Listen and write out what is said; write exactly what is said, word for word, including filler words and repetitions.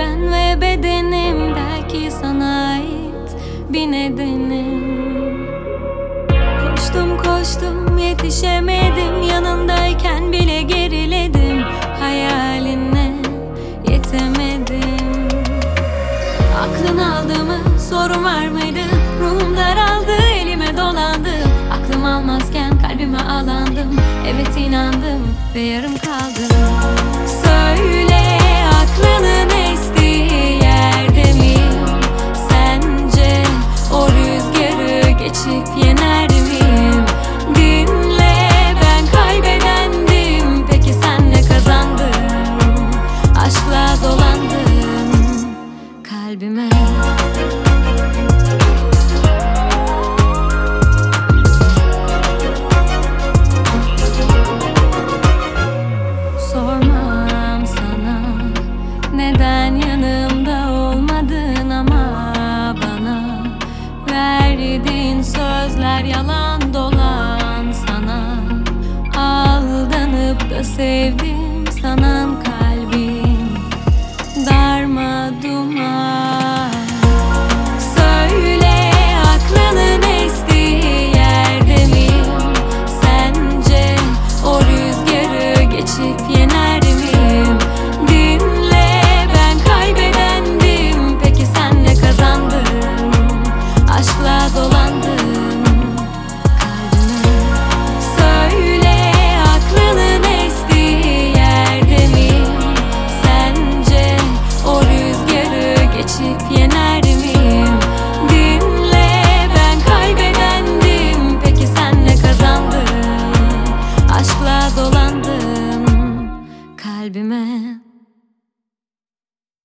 ben ve bedenim, belki sana ait bir nedenim. Koştum koştum yetişemedim, yanındayken bile geriledim, hayaline yetemedim. Aklın aldı mı, sorun var mıydı? Ruhum daraldı, elime dolandı. Aklım almazken kalbime alandım. Evet inandım ve yarım kaldım. Söyle, aklının estiği yerde miyim? Sence o rüzgarı geçip yener miyim? Dinle, ben kaybedendim, peki sen ne kazandın? Aşkla dolandım kalbime. Sormam sana neden yanımda olmadın, ama bana verdiğin sözler yalan dolan. Sana aldanıp da sevdim sanan kalbim darmadağın.